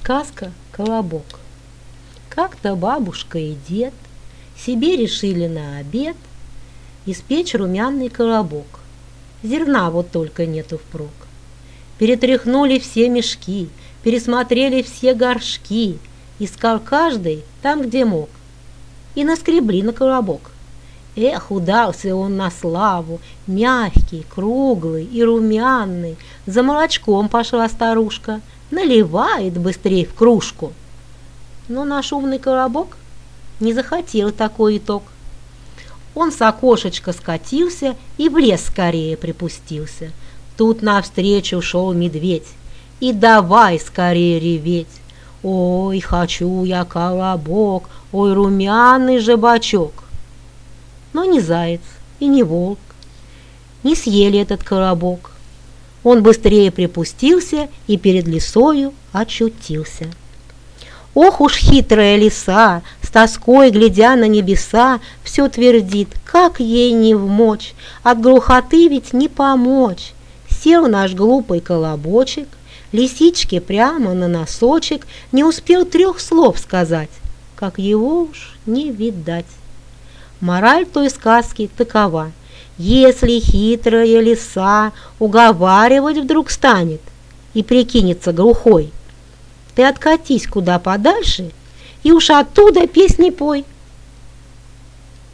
Сказка «Колобок». Как-то бабушка и дед себе решили на обед испечь румяный колобок. Зерна вот только нету впрок. Перетряхнули все мешки, пересмотрели все горшки, искал каждый там, где мог, и наскребли на колобок. Эх, удался он на славу, мягкий, круглый и румяный. За молочком пошла старушка, наливает быстрей в кружку. Но наш умный колобок не захотел такой итог. Он с окошечка скатился и в лес скорее припустился. Тут навстречу шел медведь и давай скорее реветь. Ой, хочу я колобок, ой, румяный же бочок. Но ни заяц и ни волк не съели этот колобок. Он быстрее припустился и перед лисою очутился. Ох уж хитрая лиса, с тоской глядя на небеса, все твердит, как ей не вмочь, от глухоты ведь не помочь. Сел наш глупый колобочек, лисичке прямо на носочек, не успел 3 слов сказать, как его уж не видать. Мораль той сказки такова: если хитрая лиса уговаривать вдруг станет и прикинется глухой, ты откатись куда подальше и уж оттуда песни пой.